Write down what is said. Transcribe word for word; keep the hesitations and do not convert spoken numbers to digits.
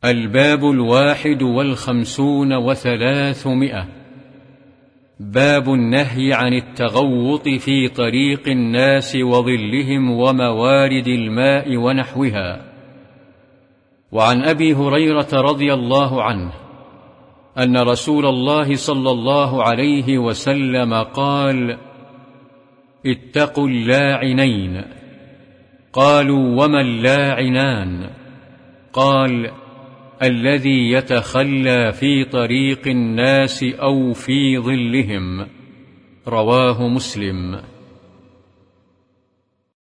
الباب الواحد والخمسون وثلاثمائة. باب النهي عن التغوط في طريق الناس وظلهم وموارد الماء ونحوها. وعن أبي هريرة رضي الله عنه أن رسول الله صلى الله عليه وسلم قال: اتقوا اللاعنين. قالوا: وما اللاعنان؟ قال: الذي يتخلى في طريق الناس أو في ظلهم. رواه مسلم.